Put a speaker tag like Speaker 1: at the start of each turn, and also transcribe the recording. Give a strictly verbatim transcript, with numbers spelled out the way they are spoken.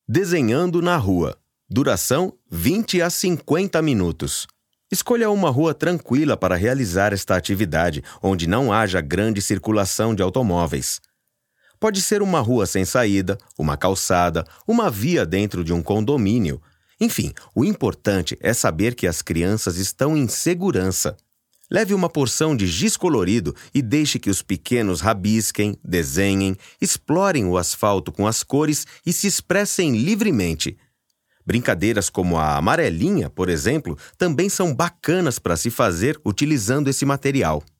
Speaker 1: Desenhando na rua. Duração vinte a cinquenta minutos. Escolha uma rua tranquila para realizar esta atividade, onde não haja grande circulação de automóveis. Pode ser uma rua sem saída, uma calçada, uma via dentro de um condomínio. Enfim, o importante é saber que as crianças estão em segurança. Leve uma porção de giz colorido e deixe que os pequenos rabisquem, desenhem, explorem o asfalto com as cores e se expressem livremente. Brincadeiras como a amarelinha, por exemplo, também são bacanas para se fazer utilizando esse material.